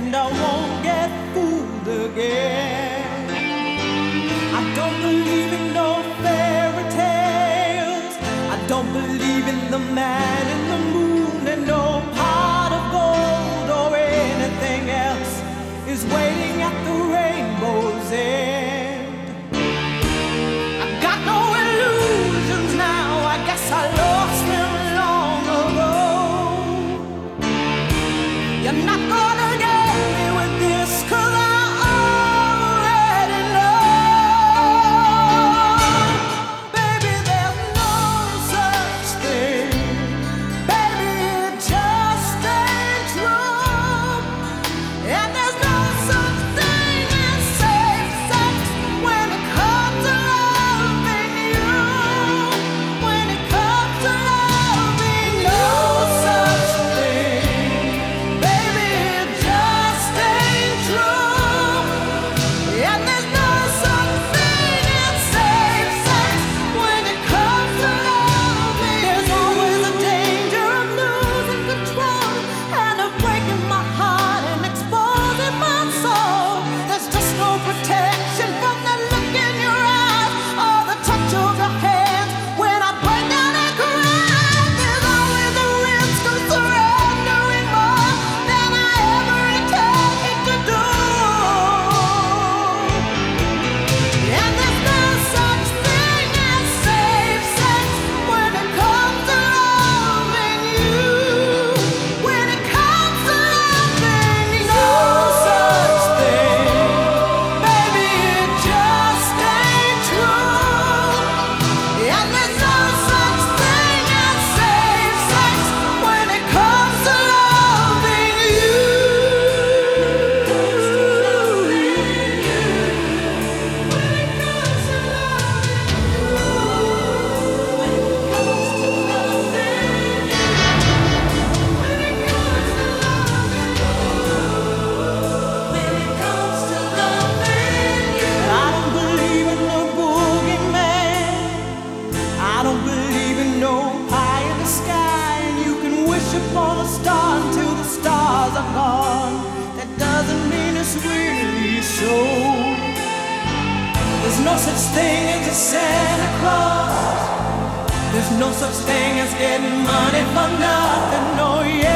and I won't get fooled again. I don't believe in no fairy tales. I don't believe in the man in the moon, and no pot of gold or anything else is waiting at the rainbow's end. I got no illusions now, I guess I lost them long ago. You're not gonna get me with this, 'cause I already know. Baby, there's no such thing. Baby, it just ain't true. And there's no such thing as safe sex when it comes to loving you. When it comes to loving you, no such thing. Baby, it just ain't true. And there's no such thing as safe sex when it comes to loving you. There's always a danger of losing control and of breaking my heart and exposing my soul. There's just no protection from the look in your eyes or the touch of your hands when I break down and cry. There's always a risk of surrendering more than I ever intended to do. And there's no such thing as safe sex when it comes to loving you. When it comes to loving you, no such thing. Baby, it just ain't true. And there's no such thing as safe sex when it comes to loving you. I don't believe in no boogeyman. I don't believe in no pie in the sky. And you can wish upon a star until the stars are gone. That doesn't mean it's really so. There's no such thing as a Santa Claus. There's no such thing as getting money for nothing. No, yeah.